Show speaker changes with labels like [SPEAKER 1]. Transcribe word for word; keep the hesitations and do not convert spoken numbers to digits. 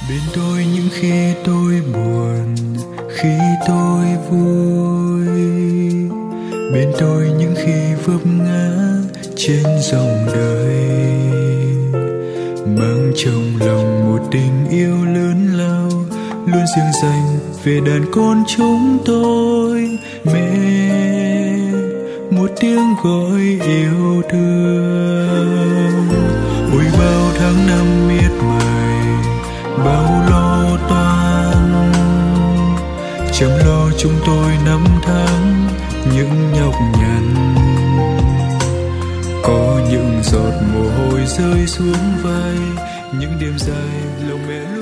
[SPEAKER 1] Bên tôi những khi tôi buồn, khi tôi vui. Bên tôi những khi vấp ngã trên dòng đời, mang trong lòng một tình yêu lớn lao, luôn riêng dành về đàn con chúng tôi. Mẹ một tiếng gọi yêu thương. Ôi bao tháng năm miệt mài, bao lo toan, chăm lo chúng tôi năm tháng những nhọc nhằn. Có những giọt mồ hôi rơi xuống vai, những đêm dài lòng mẹ